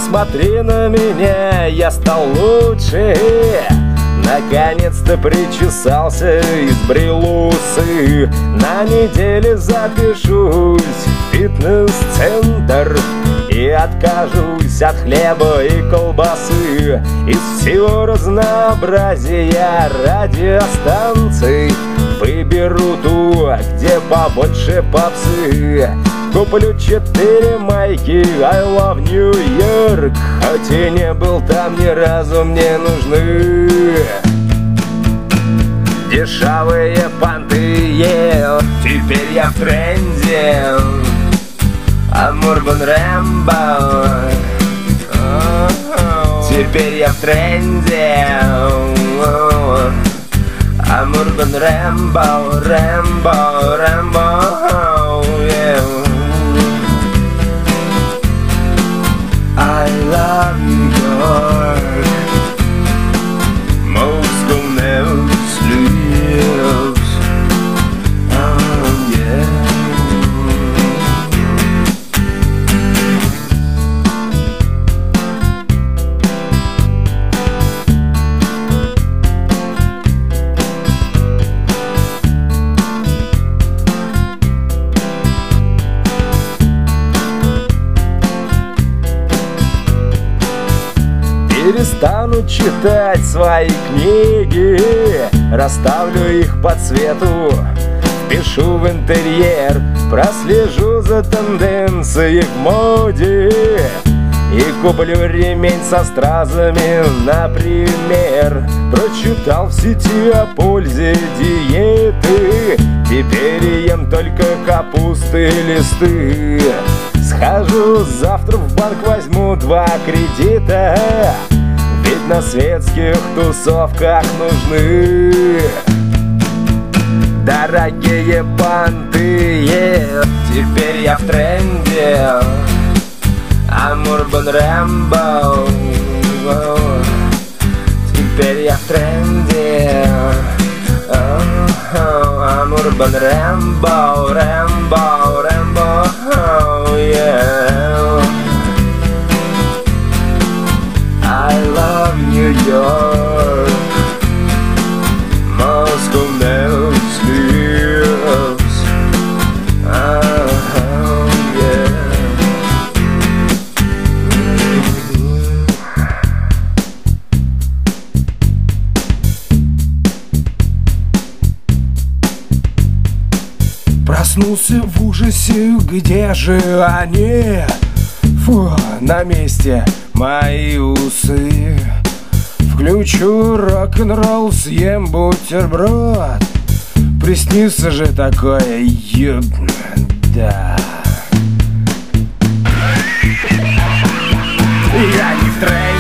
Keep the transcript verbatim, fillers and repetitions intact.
Посмотри на меня, я стал лучше. Наконец-то причесался и сбрил усы. На неделе запишусь в фитнес-центр и откажусь от хлеба и колбасы. Из всего разнообразия радиостанций выберу ту, где побольше попсы. Куплю четыре майки I love New York, хоть и не был там ни разу, мне нужны дешевые понты. Yeah. Теперь я в тренде, I'm Urban Rambo. Теперь я в тренде, I'm Urban Rambo, Rambo, Rambo, yeah. I love New York, Moscow never sleeps, oh yeah. Перестану читать свои книги, расставлю их по цвету, впишу в интерьер, прослежу за тенденцией в моде и куплю ремень со стразами, например. Прочитал в сети о пользе диеты, теперь ем только капусты и листы. Схожу завтра в банк, возьму два кредита, ведь на светских тусовках нужны дорогие понты. Yeah. Теперь я в тренде, I'm Urban Rambo. Теперь я в тренде, I'm Urban Rambo, Rambo, Rambo, oh yeah. I love New York, Moscow never sleeps, oh yeah. Проснулся в ужасе, где же они? Фу, на месте мои усы. Включу рок-н-ролл, съем бутерброд. Приснится же такое, еб... да. Я не в тренде.